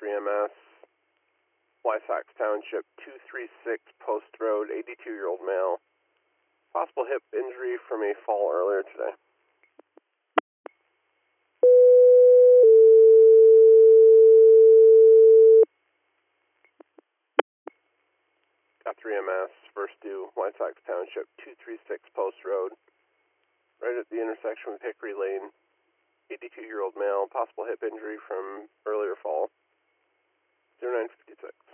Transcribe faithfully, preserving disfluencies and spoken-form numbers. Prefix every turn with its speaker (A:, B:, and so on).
A: three M S, Wysox Township, two three six Post Road, eighty-two-year-old male. Possible hip injury from a fall earlier today. three M S, first due, Wysox Township, two three six Post Road, right at the intersection with Hickory Lane, eighty-two-year-old male, possible hip injury from earlier fall, zero nine fifty-six.